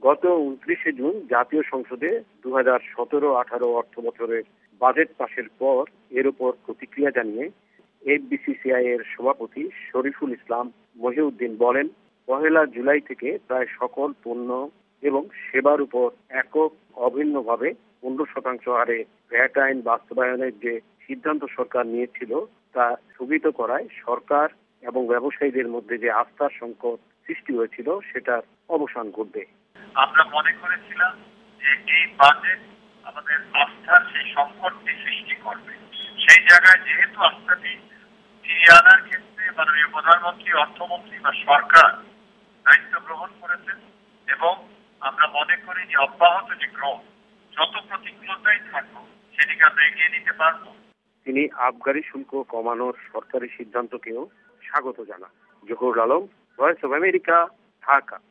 গত 29শে জুন জাতীয় সংসদে 2017-18 অর্থ বছরের বাজেট পাশের পর এর উপর প্রতিক্রিয়া জানিয়ে এফবিসিসিআই এর সভাপতি শরীফুল ইসলাম মহিউদ্দিন বলেন, 1 জুলাই থেকে প্রায় সকল পণ্য এবং সেবার উপর একক অভিন্নভাবে 15% হারে ভ্যাট আইন বাস্তবায়নের যে সিদ্ধান্ত সরকার নিয়েছিল তা স্থগিত করায় সরকার এবং ব্যবসায়ীদের মধ্যে যে আস্থার সংকট সৃষ্টি হয়েছিল সেটার অবসান ঘটবে। আমরা মনে করেছিলাম যে এই বাজেট আমাদের আস্থার সেই সংকটটি সৃষ্টি করবে। সেই জায়গায় যেহেতু আস্থাটি ফিরিয়ে আনার ক্ষেত্রে মাননীয় প্রধানমন্ত্রী, অর্থমন্ত্রী বা সরকার দায়িত্ব গ্রহণ করেছেন এবং আমরা মনে করি যে অব্যাহত যে গ্রোথ, যত প্রতিকূলতাই থাকুক সেটিকে আমরা এগিয়ে নিতে পারবো। তিনি আবগারি শুল্ক কমানোর সরকারি সিদ্ধান্তকেও স্বাগত জানান। Zahurul Alam, voice of America, Dhaka.